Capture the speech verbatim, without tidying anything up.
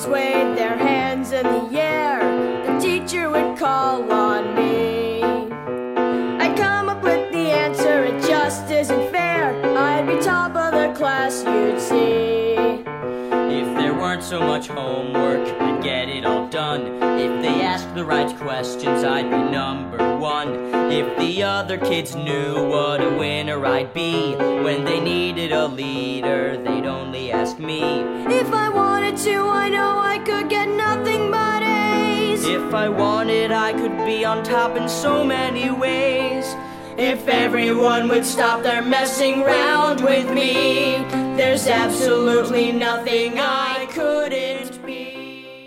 waved their hands in the air, the teacher would call on me. I'd come up with the answer, it just isn't fair. I'd be top of the class, you'd see. If there weren't so much homework, I'd get it all done. If they asked the right questions, I'd be number one. If the other kids knew what a winner I'd be, when they needed a leader, they'd only ask me. If I wanted to, I know I could get nothing but A's. If I wanted, I could be on top in so many ways. If everyone would stop their messing round with me, there's absolutely nothing I couldn't